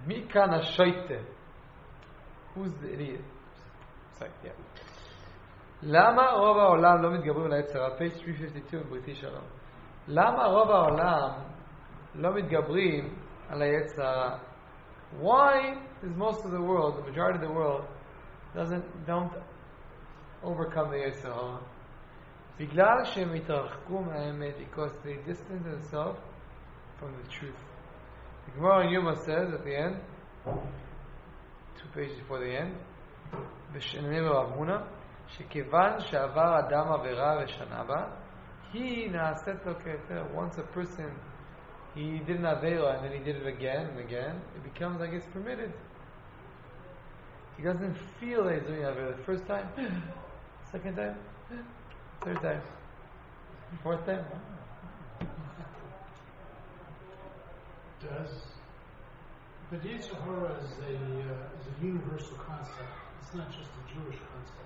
Mikana Shaite. Who's the idiot? Sorry, yeah. למה רוב העולם לא מתגברים על היצר הרע? page 352 בריתי שלום. למה רוב העולם לא מתגברים על היצר הרע? Why is most of the world, the majority of the world, don't overcome the יצר הרע? בגלל שהם התרחקו מהאמת, because they distance themselves from the truth. The Gemara in Yuma says at the end, 2 pages before the end, בשניים רב הונא, שכיוון שעבר אדם עבירה ושנה בה, היא נעשית לו כהיתר. Once a person, he did an avera and then he did it again and again, it becomes, I guess, permitted. He doesn't feel that he's doing avera. The first time, second time, third time, fourth time. But Yetzer Hara is a universal concept. It's not just a Jewish concept.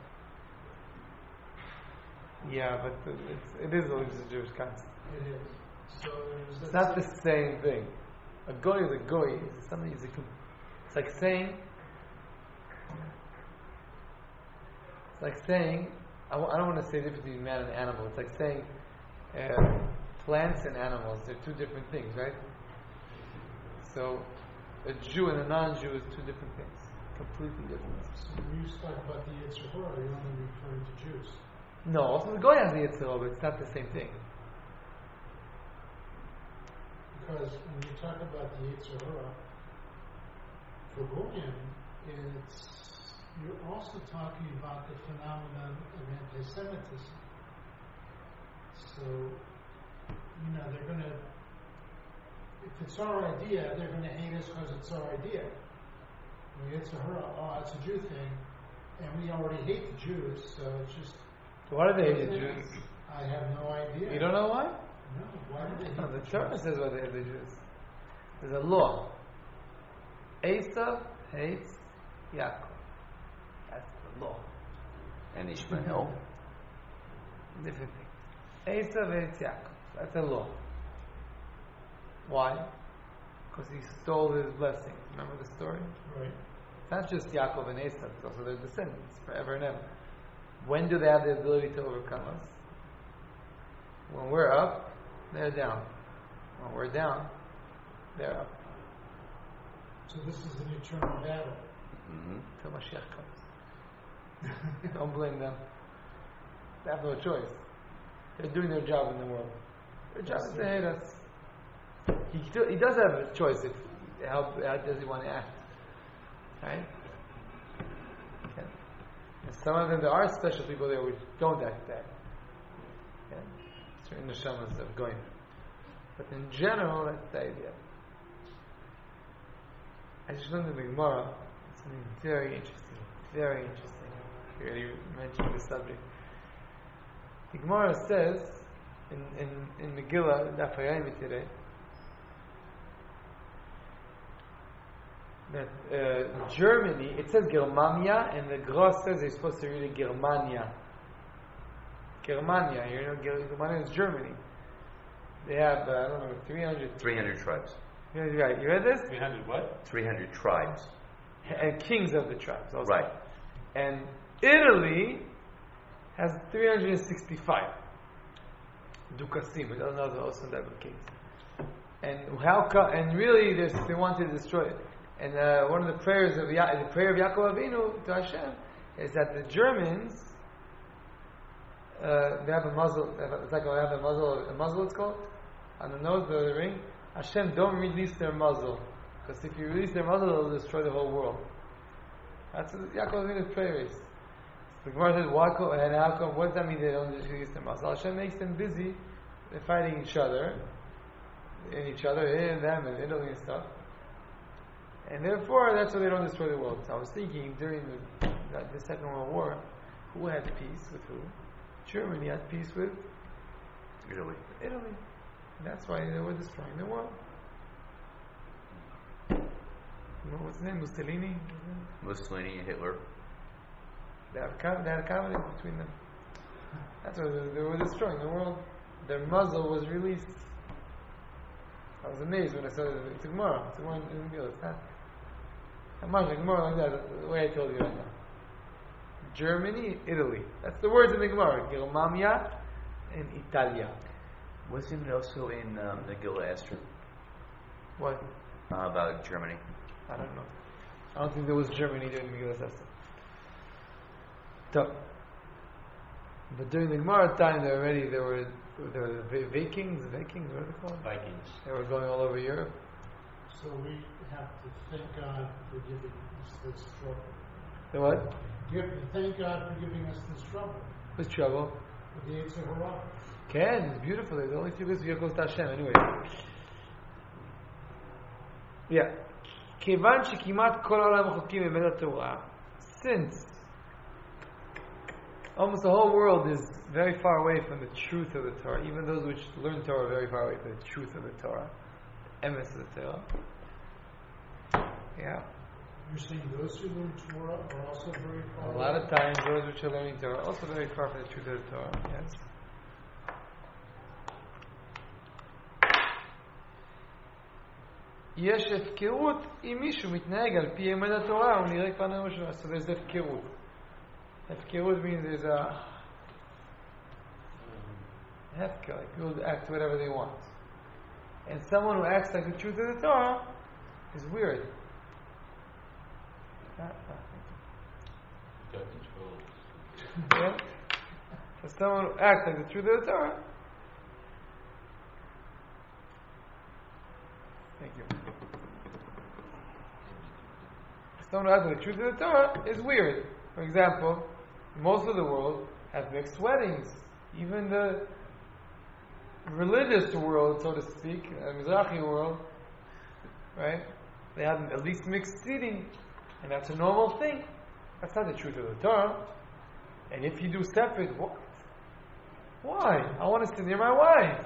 Yeah, but it is always a Jewish concept. It is. So it's not the same thing. A goy is a goy. It's something. It's like saying. I don't want to say the difference between man and animal. It's like saying plants and animals. They're two different things, right? So a Jew and a non-Jew is two different things, completely different. So when you talk about the Yetzer Hara, you're only referring to Jews. No, also the goy has the Yetzer Hara, but it's not the same thing. Because when you talk about the Yetzer Hara, for Goyim, you're also talking about the phenomenon of anti-Semitism. So, they're going to, if it's our idea, they're going to hate us because it's our idea. Yetzer Hara, it's a Jew thing, and we already hate the Jews, so it's just... Why do they hate the Jews? I have no idea. You don't know why? No, why do they hate the Jews? Torah says why they hate the Jews. There's a law. Esav hates Yaakov. That's the law. And Ishmael. Different thing. Esav hates Yaakov. That's a law. Why? Because he stole his blessings. Remember the story? Right. It's not just Yaakov and Esav, it's also their descendants, forever and ever. When do they have the ability to overcome us? When we're up, they're down. When we're down, they're up. So this is an eternal battle. Till Mashiach comes. Don't blame them. They have no choice. They're doing their job in the world. Their job is to hate us. He does have a choice if how does he want to act. Right? Okay. And some of them, there are special people there which don't act that. Okay? Certain neshamas of going. But in general, that's the idea. I just learned in the Gemara something very interesting. Very interesting. I really mentioned the subject. The Gemara says in Megillah, Daf Hayom today, that Germany, it says Germania, and the Gross says they're supposed to read it Germania. Germania, Germania is Germany. They have, 300 tribes. Right, you read this? 300 what? 300 tribes. And kings of the tribes also. Right. And Italy has 365. Dukasim, with another also type of kings. And and really they want to destroy it. And one of the prayers of the prayer of Yaakov Avinu to Hashem is that the Germans they have a muzzle. It's like they have a muzzle. It's called on the nose of the ring. Hashem, don't release their muzzle, because if you release their muzzle, it'll destroy the whole world. That's what Yaakov Avinu's prayer is. The Gemara says, what does that mean? They don't release their muzzle. Hashem makes them busy. They're fighting each other, here and them, and Italy and stuff. And therefore, that's why they don't destroy the world. So I was thinking, during the Second World War, who had peace with who? Germany had peace with Italy. And that's why they were destroying the world. What's his name? Mussolini, Hitler. They had a covenant between them. That's why they were destroying the world. Their muzzle was released. I was amazed when I saw it. It's a Gemara. It's a Gemara in the Megillah. It's not. Like that, the way I told you right now. Germany, Italy. That's the words in the Gemara. Germania and Italia. Wasn't it also in the Gila Esther What? about Germany? I don't know. I don't think there was Germany during the Megillah Esther. So, but during the Gemara time, there were the Vikings, what are they called? Vikings. They were going all over Europe. So we have to thank God for giving us this trouble. The what? You have to thank God for giving us this trouble. What's trouble? With the Yetzer Hara. Ken, it's beautiful. There's only 2 good vehicles to Hashem. Anyway. Yeah. כיוון שכמעט כל העולם רחוקים ממד התורה, since almost the whole world is very far away from the truth of the Torah, even those which learn Torah are very far away from the truth of the Torah, emes of the Torah. Yeah. You're saying those who learn Torah are also very far A lot of times those which are learning Torah are also very far from the truth of the Torah. Yes. יש הפקרות אם מישהו מתנהג על פי אמד התורה הוא נראה כבר נראה משהו. So there's הפקרות. הפקרות means there's a hefker, like people act whatever they want. And someone who acts like the truth of the Torah is weird. Yeah? So someone who acts like the truth of the Torah. Thank you. Someone who acts like the truth of the Torah is weird. For example, most of the world have mixed weddings. Even the religious world, so to speak, the Mizrahi world, right? They have at least mixed seating, and that's a normal thing. That's not the truth of the Torah. And if you do separate, what? Why? I want to sit near my wife.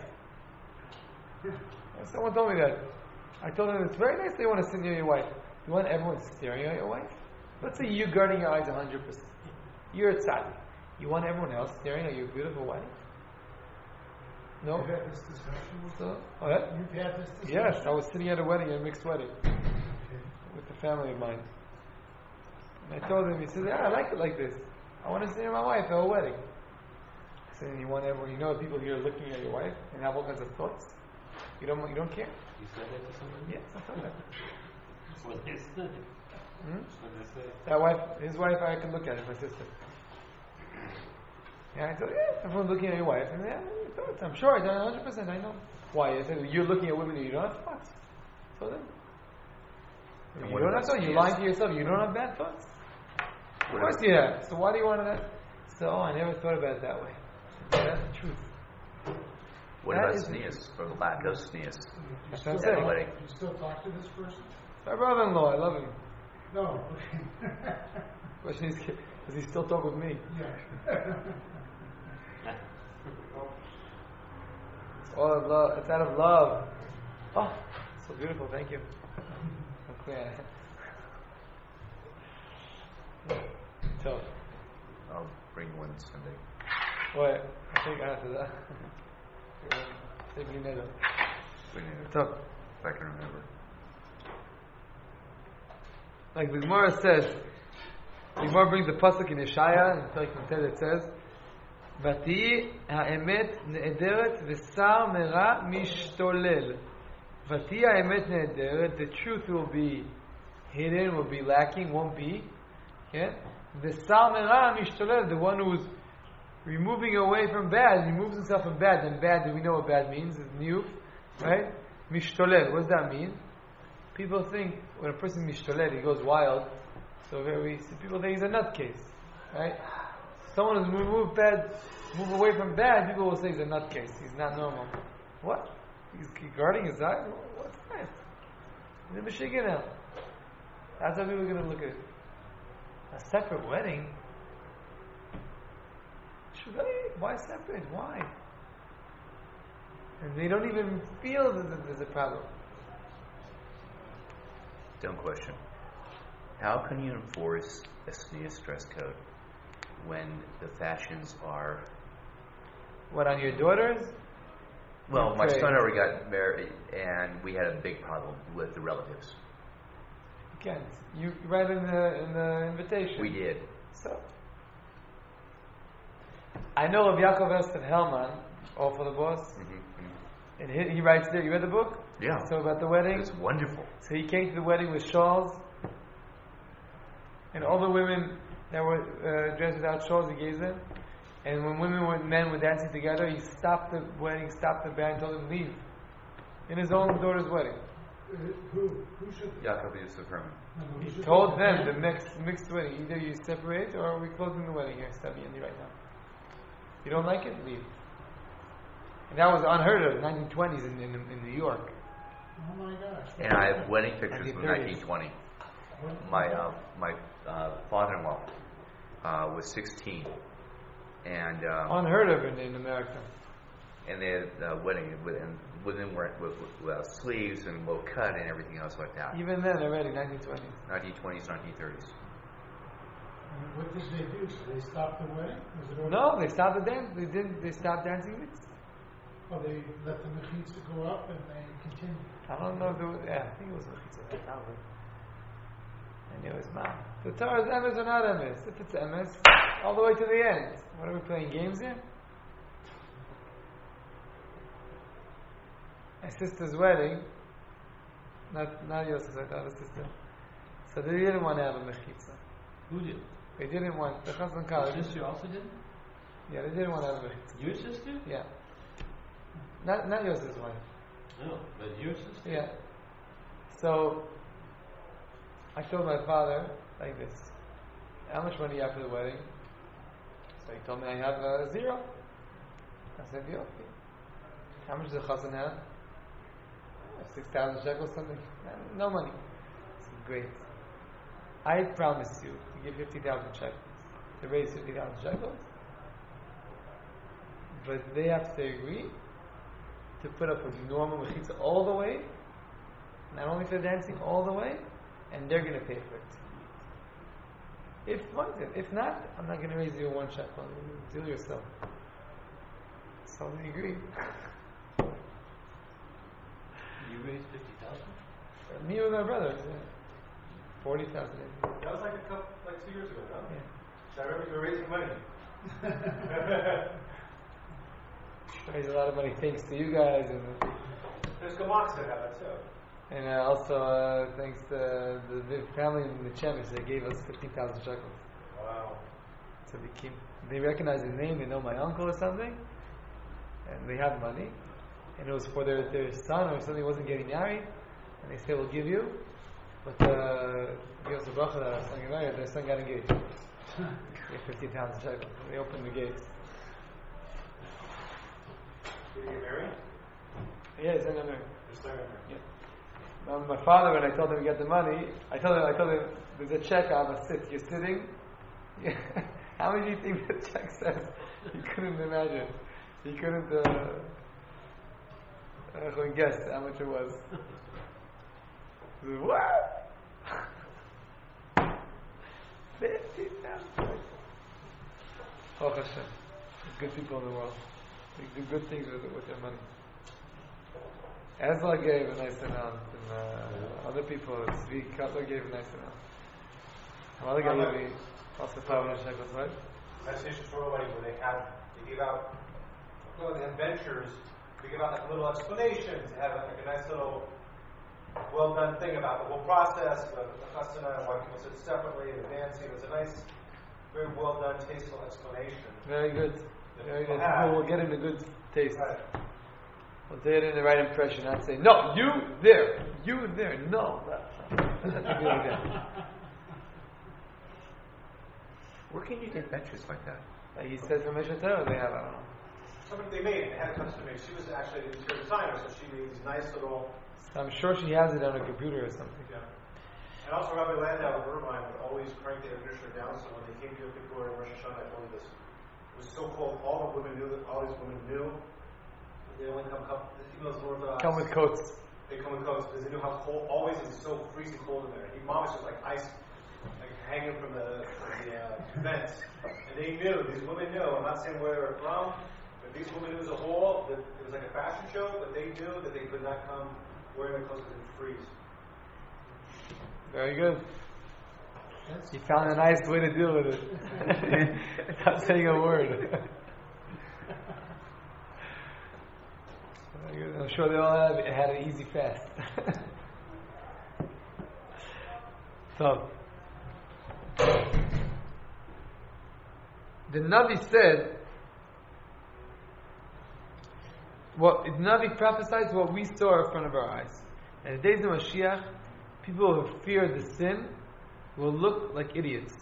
Someone told me that. I told them it's very nice they want to sit near your wife. You want everyone staring at your wife? Let's say you're guarding your eyes 100%. You're a tzaddik. You want everyone else staring at your beautiful wife? No? You've had this discussion with So, oh, yeah? You've had this discussion? Yes, I was sitting at a wedding, a mixed wedding, with a family of mine. And I told him, he said, I like it like this. I want to sit near my wife at a wedding. I said, you want everyone, people here looking at your wife and have all kinds of thoughts? You don't care? You said that to someone? Yes, I said that. That's what they said. That's what they said. That wife, his wife, I can look at it, my sister. Yeah, I told everyone's looking at your wife, and thoughts. I'm sure, 100%, I know. Why? I said, you're looking at women and you don't have thoughts. So then, you don't have thoughts. You're lying to yourself. You don't have bad thoughts. Of course you have. So why do you want that? So, I never thought about it that way. That's the truth. What That about is- sneers or lack of sneers? That's what I'm At saying. a wedding. Do you still talk to this person? My brother-in-law, I love him. No. Question is, does he still talk with me? Yeah. It's all of love. It's out of love. Oh, so beautiful. Thank you. Okay. So, I'll bring one Sunday. what? I think after that. Take me later. So, If I can remember. like the Gemara says, the Gemara brings the pasuk in Yeshaya, in Perek Yud it says, "Vati ha'emet ne'ederet v'sar mera mishtolel." Vati ha'emet ne'ederet, the truth will be hidden, will be lacking, won't be. Yeah? V'sar mera mishtolel, the one who's removing away from bad, removes himself from bad. And bad, do we know what bad means? It's niyuf, right? Mishtolel, what does that mean? People think when a person mishtolel, he goes wild. So people think he's a nutcase, right? Someone who's move away from bad, people will say he's a nutcase. He's not normal. What? He's guarding his eyes? What's that? He's in Michigan now. That's how people are going to look at it. A separate wedding? Why separate? Why? And they don't even feel that there's a problem. Dumb question. How can you enforce a sneeze dress code when the fashions are... What, on your daughters? Well, my Okay. son already got married, and we had a big problem with the relatives. can't. You write in the invitation. We did. So, I know of Yaakov Esther Hellman, all for the boss, and he writes there. You read the book? Yeah. So about the wedding. It's wonderful. So he came to the wedding with shawls, and all the women that were dressed without shawls, he gave them. And when women and men were dancing together, he stopped the wedding, stopped the band, told them to leave. In his own daughter's wedding. Who should? Yaakov Yosef Herman. who He should told take them the the mixed wedding. Either you separate or we're closing the wedding here. Stop me right now. You don't like it? Leave. And that was unheard of in the 1920s in New York. Oh my gosh. And I have wedding pictures from 1930s. 1920. What- My father-in-law was 16, and Unheard of in America. they had wedding and women were with sleeves and low cut and everything else like that. Even then, already 1920s. 1920s, 1930s. What did they do? So they stopped the wedding? Was it over? No, they stopped the dance. They didn't. They stopped dancing. Oh, they let the mechitza go up and they continued. I don't know if it was. Yeah, I think it was Mechitza. And it was mom. The Torah is emes or not emes? If it's emes, all the way to the end. What are we playing games here? My sister's wedding, not your sister, the other sister. So they didn't want to have a mechitza. Who did? They didn't want the husband Your college. sister also did? Yeah, they didn't want to have a mechitza. Your sister? Yeah. Not your sister's wife. No, but your sister? Yeah. So I told my father like this: how much money you have for the wedding? So he told me I have 0. I said, yeah, okay. How much does the chazan have? 6,000 shekels, something. No money. I said, great. I promise you to give 50,000 shekels, to raise 50,000 shekels, but they have to agree to put up a normal mechitza all the way, not only for dancing, all the way, and they're going to pay for it. If not, I'm not going to raise you 1 shekel. Deal yourself. So they agreed. You raised 50,000? Me and my brother, 40,000. That was like 2 years ago, no? Yeah. So I remember you were raising money. Raised a lot of money thanks to you guys, and There's Gamox that have that too. and also thanks to the family in the Chemis. They gave us 15,000 shekels. Wow. So they recognize the name, they know my uncle or something, and they have money, and it was for their son or something wasn't getting married, and they say, we'll give you, but give us a bracha that our son got married, their son got engaged. They gave 15,000 shekels. They opened the gates. Did you get married? Yeah, it's in there. Just like Yeah. My father, when I told him to get the money, I told him there's a check on the sit. You're sitting. Yeah. How much do you think the check says? He couldn't imagine. He couldn't guess how much it was. He said, what? 50,000. Oh Hashem. Good people in the world. They do good things with their money. Ezra gave a nice amount, and other people, Zvi Cutler gave a nice amount. Another guy gave me also 500 shekels, right? That's Nishon Torah wedding where they give out, well, they have ventures, they give out like little explanations, they have like a nice little well done thing about the whole process, the chasana, and why people sit separately, the dancing. It's a nice, very well done, tasteful explanation. Very good. that Very people good. have. People will get in a good taste. Right. We'll get in the right impression, not say, no, you there, no. That's not to be like that. Where can you get ventures like that? Like he said from Mishnah Torah, they have, I don't know. Something they made, they had it custom made. She was actually an interior designer, so she made these nice little. I'm sure she has it on a computer or something. Yeah. And also, Rabbi Landau of Irvine would always crank the air conditioner down, so when they came to Kippur and Rosh Hashanah, I told you this. It was so cold, all the women knew that, all these women knew. They only come, even those Orthodox. Come with coats. They come with coats because they knew how cold, always it's so freezing cold in there. Mom was just like ice, like hanging from the vents. And they knew, these women knew, I'm not saying where they're from, but these women knew as a whole that it was like a fashion show, but they knew that they could not come wearing the clothes because they'd freeze. Very good. That's You found a nice way to deal with it. Without saying a word. Very good. I'm sure they all had an easy fast. So, the Navi said, the Navi prophesies what we saw in front of our eyes. And in the days of Mashiach, people who fear the sin will look like idiots.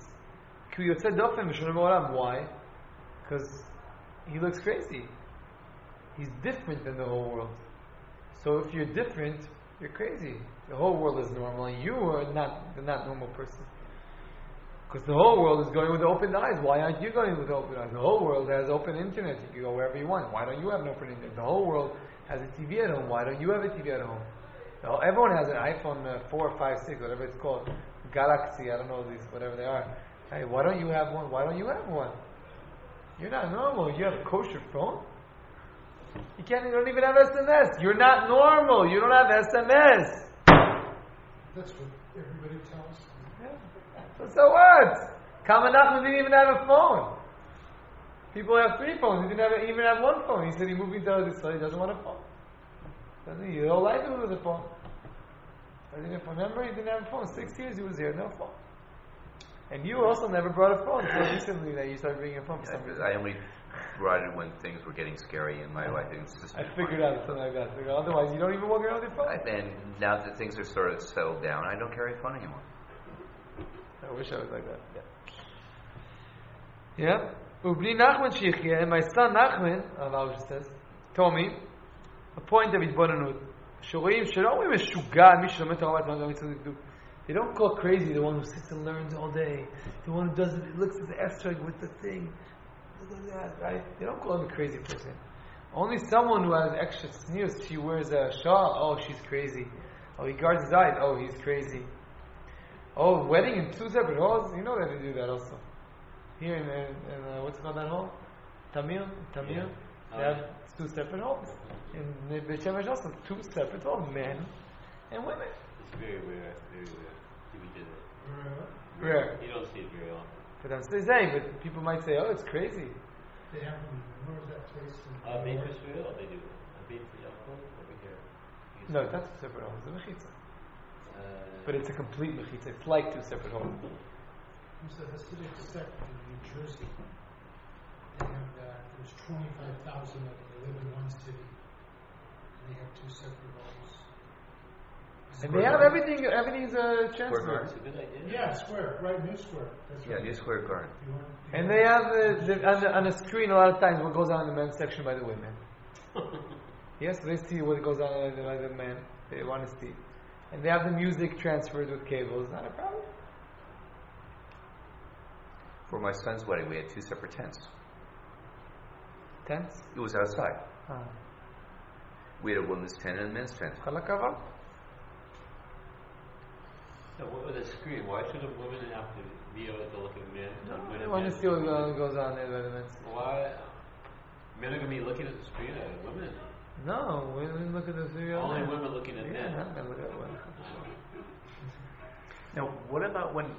Why? Because he looks crazy. He's different than the whole world. So if you're different, you're crazy. The whole world is normal, and you are not the not normal person. Because the whole world is going with open eyes. Why aren't you going with open eyes? The whole world has open internet. You can go wherever you want. Why don't you have an open internet? The whole world has a TV at home. Why don't you have a TV at home? Everyone has an iPhone 4, 5, 6, whatever it's called. Galaxy, I don't know these, whatever they are. Hey, why don't you have one? Why don't you have one? You're not normal. You have a kosher phone? You don't even have SMS. You're not normal. You don't have SMS. what everybody tells me. Yeah. So what? Kama Nachman didn't even have a phone. People have 3 phones. He didn't even have 1 phone. He said he moved into this place. He doesn't want a phone. Doesn't he? His whole life he was with a phone. Remember, he didn't have a phone. 6 years he was here, no phone. And you also never brought a phone until recently that you started bringing a phone for some reason. I only brought it when things were getting scary in my life. I figured out something like that. Otherwise, you don't even walk around with your phone. And now that things are sort of settled down, I don't carry a phone anymore. I wish I was like that. Yeah. Ubli Nachman Shichya, and my son Nachman, Allah says, told me a point of Idbonanut. They don't call crazy the one who sits and learns all day, the one who does it, looks at the abstract with the thing. Look at that, right? They don't call him a crazy person. Only someone who has extra sneers. She wears a shawl. Oh, she's crazy. Oh, he guards his eyes. Oh, he's crazy. Oh, wedding in 2 separate halls. You know that they do that also. Here in what's called that hall? Tamir. Yeah. They have 2 separate halls. In Beit Shemesh also 2 separate halls, men and women. It's very rare. Very rare. People do that. Rare. You don't see it very often. But I'm still saying, but people might say, "Oh, it's crazy." They have, where's that place? Bakersfield, they do. Over here. No, that's 2 separate halls. It's a mechitza. But it's a complete mechitza. It's like 2 separate halls. There's a Hasidic sect in New Jersey. They have there's 25,000 of them. They live in one city. And they have 2 separate homes. And they have everything. Everything's transferred. It's a good idea. Yeah, square, right, New Square. That's Yeah, right. New Square Garden. And they have on the screen a lot of times what goes on in the men's section by the women. Yes, they see what goes on by the men. They want to see. And they have the music transferred with cables. Not a problem. For my son's wedding, we had 2 separate tents. Tents? It was outside. We had a women's tent and a men's tent. Chalakava? So what with a screen? Why should a woman have to be able to look at men? They want to see what goes on there by the men's. Why? Men are going to be looking at the screen at women. No, women look at the video. Only women looking at Yeah, men. not gonna look at women. Now, what about when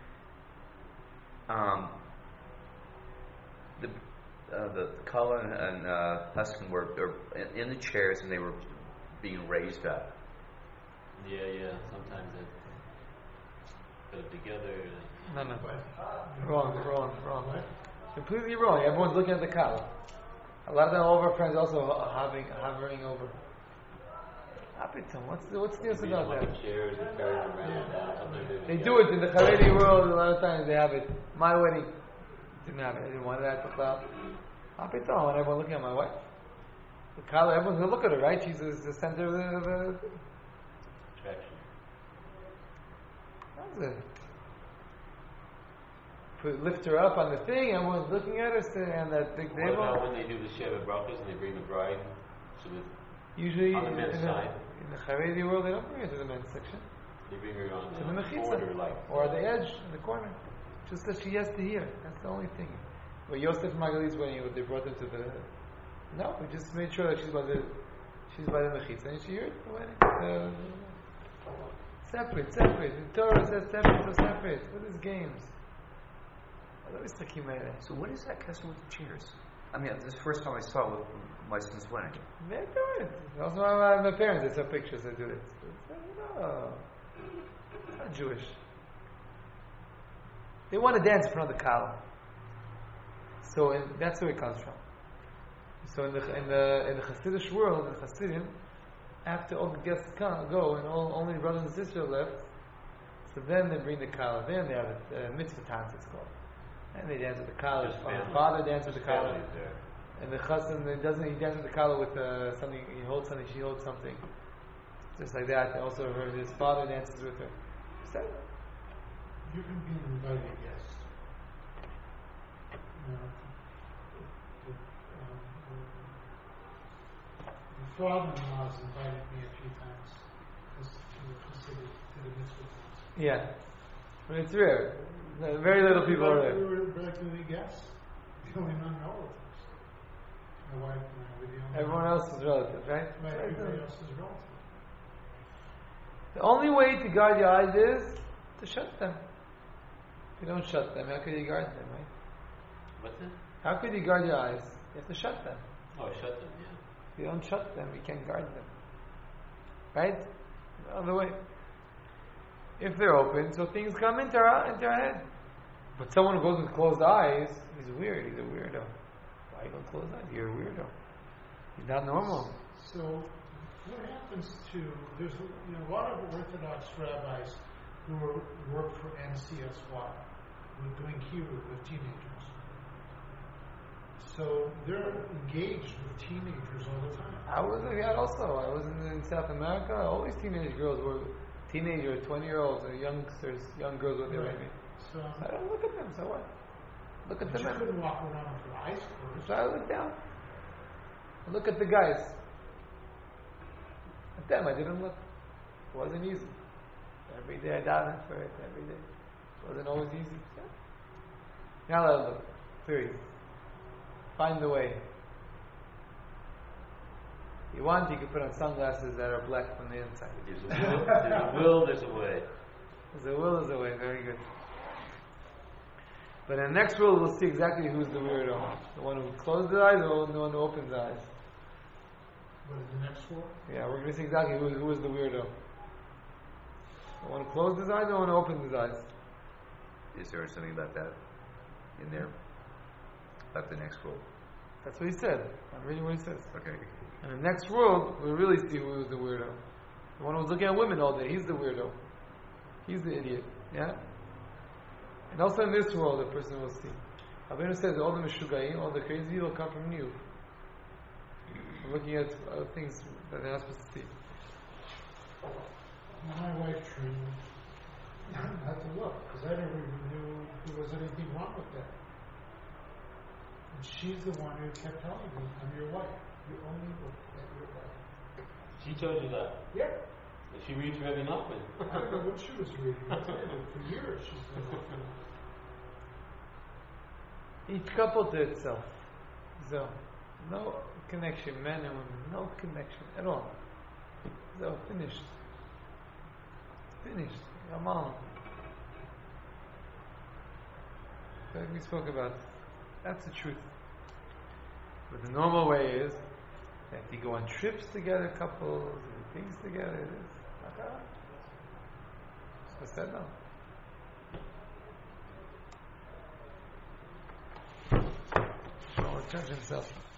the Kala and Huskin were in the chairs and they were being raised up? Yeah. Sometimes they put it together. No. Wrong. Completely wrong. Everyone's looking at the Kala. A lot of them, all of our friends also hovering over. What's the news about that? Chairs and carry them around. They do it in the Haredi world. A lot of times they have it. My wedding didn't have it. I didn't want that to cloud. I want everyone looking at my wife. The Kala, everyone's gonna look at her, right? She's the center of the Attraction. That's it. Lift her up on the thing. Everyone's looking at her, and that big What table. about when they do the Sheva Brachos and they bring the bride to the Usually on the men's side? In the Haredi world, they don't bring her to the men's section. They bring her on To the the border, mechitza, like or at the edge, in the corner. Just that she has to hear. That's the only thing. But Yosef Margalit's wedding, they brought them to the. No, we just made sure that she's by the mechitza and she heard the wedding. Separate. The Torah says separate, so separate. What is games? So what is that custom with the chairs? I mean, this is the first time I saw it with my son's wedding. They do it. Also, my parents, they saw pictures, they do it. No, it's not Jewish. They want to dance in front of the Kala. So that's where it comes from. So in the Hasidic world, the Hasidim, after all the guests go and only brothers and sisters are left, so then they bring the Kala. Then they have it, mitzvah dance it's called. And they dance with the Kala. The father dances with the Kala. And the Chassan, he dances with the Kala with something, he holds something, she holds something. Just like that. And also his father dances with her. So, you can be an invited guest. The father-in-law has invited me a few times to the mitzvah dance. yeah. But it's rare. Very little people are there. We were regularly guests. The only non-relatives. My wife and I were the only. Everyone else is relative, right? Everybody else is relative. The only way to guard your eyes is to shut them. If you don't shut them, how could you guard them, right? What's that? How could you guard your eyes? You have to shut them. Oh, shut them, yeah. If you don't shut them, you can't guard them. Right? The other way. If they're open, so things come into our head. But someone who goes with closed eyes, he's weird. He's a weirdo. Why you going closed eyes? You're a weirdo. He's not normal. So, what happens to there's a lot of Orthodox rabbis who work for NCSY, who are doing kibbutz with teenagers. So they're engaged with teenagers all the time. I was in South America. All these teenage girls were teenagers, 20-year-olds, or youngsters, young girls with their baby. So I don't look at them. So what? Look at but them. you couldn't walk around with your eyes closed. So I look down. I look at the guys. At them, I didn't look. It wasn't easy. Every day I davened for it. Every day. It wasn't always easy. Yeah. Now let look. Period. Find the way. If you want, you can put on sunglasses that are black from the inside. There's a will, there's a way. There's a will, there's a way. Very good. But in the next world, we'll see exactly who's the weirdo. The one who closed his eyes or the one who opens his eyes. What is the next one? Yeah, we're going to see exactly who is the weirdo. The one who closed his eyes or the one who opened his eyes. Is there something about that in there? About the next world? That's what he said. I'm reading what he says. Okay. In the next world, we'll really see who is the weirdo. The one who's looking at women all day, he's the weirdo. He's the idiot. Yeah? And also in this world, the person will see. Rabbeinu says all the Meshugaim, all the crazy will come from you. Looking at things that they're not supposed to see. My wife trained me not to look, because I never even knew there was anything wrong with that. And she's the one who kept telling me, I'm your wife. You only look at your wife. She told you that. Yeah. But she reads Rebbe Nachman. I don't know what she was reading. I tell you, for years she's been looking. Each couple to itself. So, no connection, men and women, no connection at all. So, finished. Finished. Yamal. Like we spoke about. That's the truth. But the normal way is that you go on trips together, couples, and things together. It's not that. So said no. So, judge himself.